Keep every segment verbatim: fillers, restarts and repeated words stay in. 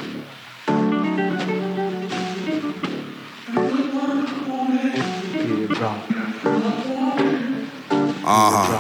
Ага.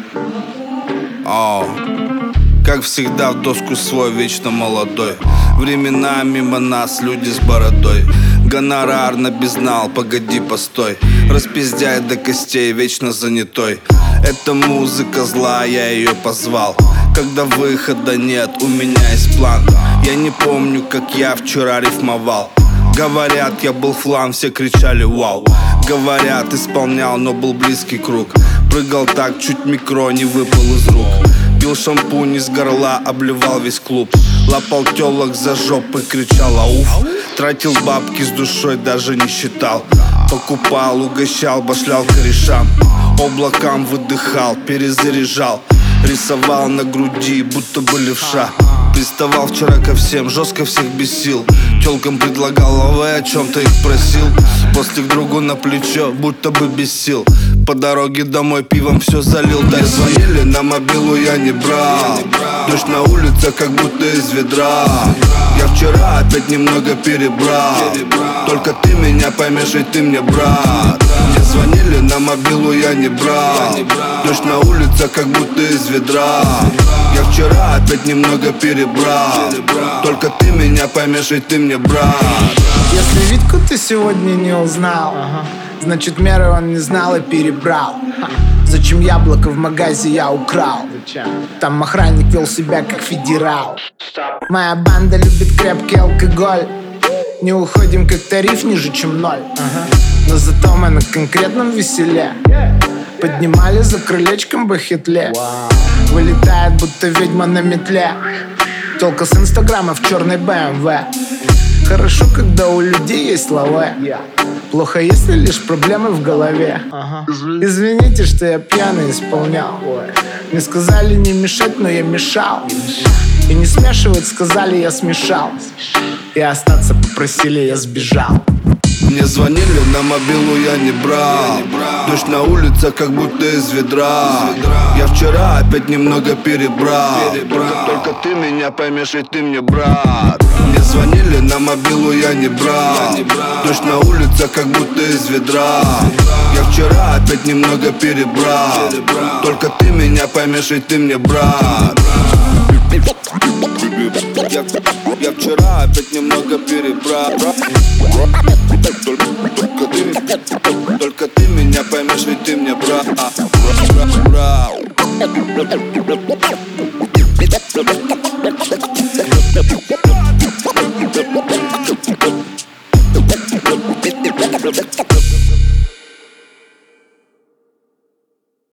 О. Как всегда в доску свой, вечно молодой. Времена мимо нас, люди с бородой. Гонорар на безнал, погоди, постой. Распиздяй до костей, вечно занятой. Эта музыка зла, я ее позвал. Когда выхода нет, у меня есть план. Я не помню, как я вчера рифмовал. Говорят, я был флан, все кричали вау. Говорят, исполнял, но был близкий круг. Прыгал так, чуть микро не выпал из рук. Пил шампунь из горла, обливал весь клуб. Лапал телок за жопы, кричал ауф. Тратил бабки с душой, даже не считал. Покупал, угощал, башлял корешам. Облакам выдыхал, перезаряжал. Рисовал на груди, будто бы левша. Приставал вчера ко всем, жестко всех бесил. Тёлкам предлагал лавэ, о чем-то их просил. После к другу на плечо, будто бы без сил. По дороге домой пивом все залил. Да звонили на мобилу, я не брал. Дождь на улице, как будто из ведра. Я вчера опять немного перебрал. Только ты меня поймешь, и ты мне брат. Мне звонили на мобилу, я не брал. Дождь на улице, как будто из ведра. Я вчера опять немного перебрал. Только ты меня поймешь, и ты мне брат. Если Витьку ты сегодня не узнал, значит меры он не знал и перебрал. Зачем яблоко в магазе я украл? Там охранник вел себя как федерал. Моя банда любит крепкий алкоголь. Не уходим как тариф ниже, чем ноль. Но зато мы на конкретном веселе. Поднимали за крылечком бахетле. Вылетает, будто ведьма на метле. Тёлка с инстаграма в черной бэ эм вэ. Хорошо, когда у людей есть лавэ. Плохо, если лишь проблемы в голове. Извините, что я пьяный исполнял. Мне сказали не мешать, но я мешал. И не смешивать, сказали, я смешал. И остаться попросили, я сбежал. Мне звонили на мобилу, я не брал. Дождь на улице, как будто из ведра. Я вчера опять немного перебрал. Только ты меня поймешь, и ты мне брат. Мне звонили на мобилу, я не брал. Дождь на улице, как будто из ведра. Я вчера опять немного перебрал. Только ты меня поймешь, и ты мне брат. Я, я вчера опять немного перебрал. Только ты, только ты меня поймешь, ведь ты мне брат. Брат.